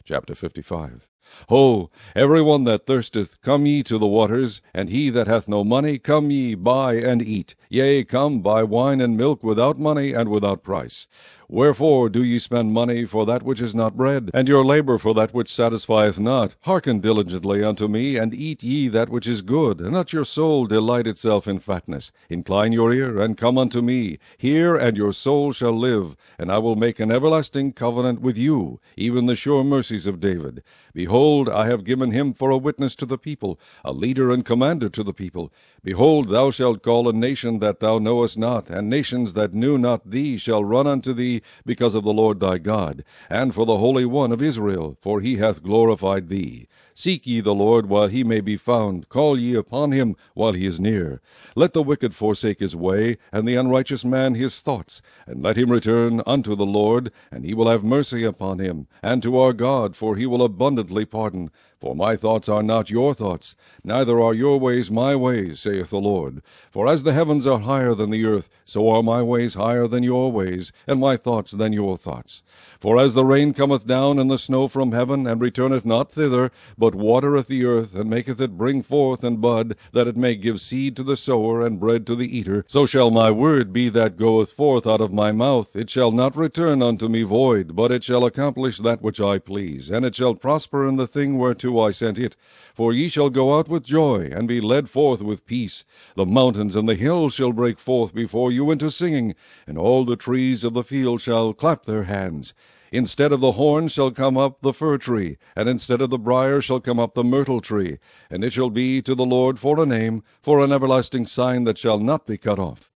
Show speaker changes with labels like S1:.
S1: Chapter 55. Ho, every one that thirsteth, come ye to the waters, and he that hath no money, come ye, buy and eat. Yea, come, buy wine and milk without money and without price. Wherefore do ye spend money for that which is not bread, and your labor for that which satisfieth not? Hearken diligently unto me, and eat ye that which is good, and let your soul delight itself in fatness. Incline your ear, and come unto me. Hear, and your soul shall live, and I will make an everlasting covenant with you, even the sure mercies of David. Behold, I have given him for a witness to the people, a leader and commander to the people. Behold, thou shalt call a nation that thou knowest not, and nations that knew not thee shall run unto thee, because of the Lord thy God, and for the Holy One of Israel, for he hath glorified thee. Seek ye the Lord while he may be found, call ye upon him while he is near. Let the wicked forsake his way, and the unrighteous man his thoughts, and let him return unto the Lord, and he will have mercy upon him, and to our God, for he will abundantly pardon. For my thoughts are not your thoughts, neither are your ways my ways, saith the Lord. For as the heavens are higher than the earth, so are my ways higher than your ways, and my thoughts than your thoughts. For as the rain cometh down and the snow from heaven, and returneth not thither, but watereth the earth, and maketh it bring forth and bud, that it may give seed to the sower and bread to the eater, so shall my word be that goeth forth out of my mouth. It shall not return unto me void, but it shall accomplish that which I please, and it shall prosper in the thing whereto I sent it. For ye shall go out with joy, and be led forth with peace. The mountains and the hills shall break forth before you into singing, and all the trees of the field shall clap their hands. Instead of the horn shall come up the fir tree, and instead of the brier shall come up the myrtle tree. And it shall be to the Lord for a name, for an everlasting sign that shall not be cut off.